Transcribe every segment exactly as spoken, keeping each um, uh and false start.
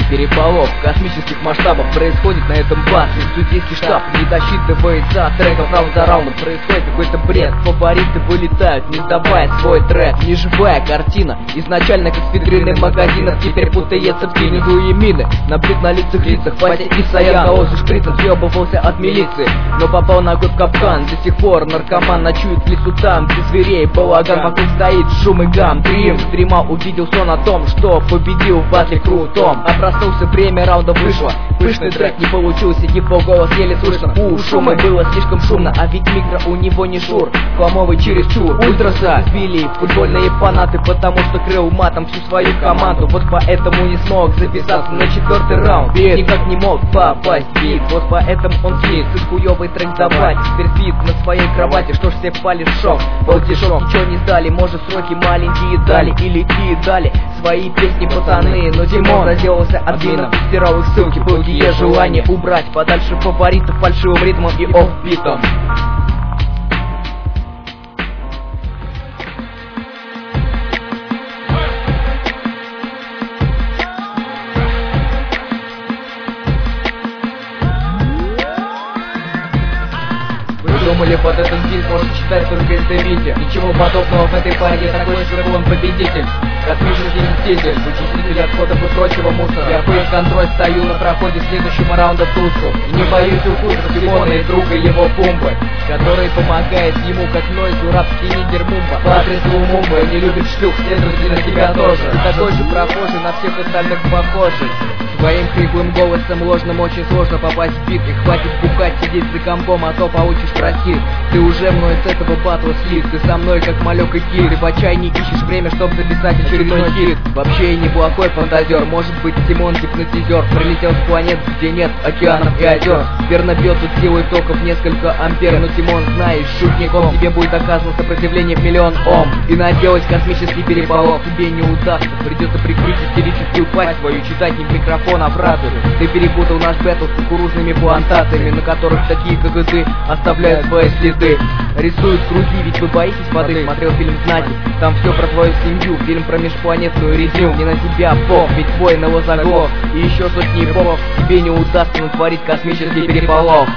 переполох космических масштабов происходит на этом батле. Судейский штаб не досчитывается треков раунд за раундом. Происходит какой-то бред, фавориты вылетают, не сдавая свой трек. Неживая картина, изначально как с витрины магазинов, теперь путается в теневые мины. На блик на лицах лицах, Вася и Саян колосы шприцем съебывался от милиции, но попал ногой в капкан. До сих пор наркоман ночует в лесу там, где зверей балаган, вокруг стоит шум и гам. Триумф дремал, увидел сон о том, что победил в батле крутом. А проснулся, время раунда вышло, пышный трек не получился, его голос еле слышно. У шума было слишком шумно, а ведь микро у него не шур, хламовый чересчур. Ультраса били футбольные фанаты, потому что крыл матом всю свою команду. Вот поэтому не смог записаться на четвертый раунд, ведь никак не мог попасть в бит. Вот поэтому он слит, с хуёвый трек давать. Теперь спит на своей кровати, что ж все впали в шок. Был тишок, ничего не сдали, может сроки маленькие дали, или и дали свои песни пацаны. Но Димон разделался админом, стирал их ссылки, пылкие желания убрать подальше фаворитов фальшивым ритмом и офбитом. Думали, под этот бит может читать только это видео. Ничего подобного в этой паре, такой же он победитель, космический мститель, вычислитель отходов и прочего мусора. Я хуй контроль, стою на проходе следующего раунда в тусу, и не боюсь укусов Димона и друга его Пумбы, который помогает ему как нойзу рабский лидер Мумба. По адресу Мумба не любит шлюх, следовательно тебя тоже. Ты такой же прохожий, на всех остальных похожий. Своим хриплым голосом ложным очень сложно попасть в бит. И хватит бухать, сидеть за компом, а то получишь просит. Ты уже мной с этого батла слит, ты со мной как малек и кир. Ты в отчаянии ищешь время, чтобы записать очередной хит. Вообще неплохой фантазер, может быть Тимон гипнотизер. Прилетел с планет, где нет океанов и озер. Верно бьет тут силой токов несколько ампер. Но Тимон, знаешь, шутником тебе будет оказано сопротивление в миллион ом. И наделать космический переполох тебе не удастся. Придется прикрыть истерическую пасть свою, читать не в микрофон, а фразы. Ты перепутал наш бэтл с кукурузными плантациями, на которых такие, как и ты, оставляют свои следы. Рисуют круги, ведь вы боитесь воды. Смотрел фильм «Знаки», там все про твою семью. Фильм про межпланетную резню, не на тебя, бог, ведь твой на заглох. И еще сотни богов тебе не удастся натворить космический переполох.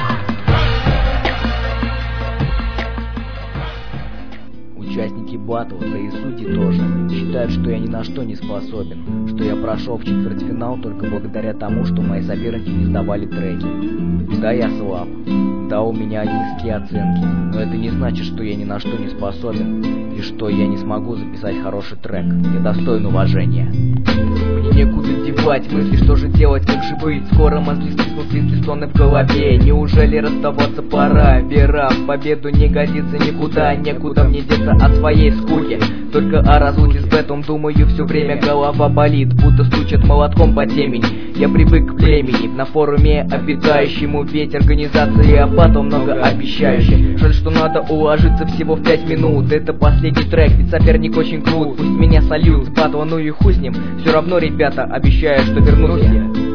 Участники батла, да и судьи тоже, считают, что я ни на что не способен, что я прошел в четвертьфинал только благодаря тому, что мои соперники не сдавали треки. Да, я слаб, да, у меня низкие оценки, но это не значит, что я ни на что не способен, и что я не смогу записать хороший трек. Я достоин уважения. Мне некуда девать мысли, что же делать, как же быть. Скоро мозги стиснут, если стоны в голове. Неужели расставаться пора? Вера в победу не годится никуда, некуда мне деться от своей скуки. Только о разлуке с бэтом думаю все время, голова болит, будто стучат молотком по темени. Я привык к племени, на форуме обитающему, ведь организации Апатом многообещающая. Жаль, что надо уложиться всего в пять минут. Это последний трек, ведь соперник очень крут. Пусть меня сольют с батла, ну и хуй с ним. Все равно, ребята, обещаю, что вернусь я.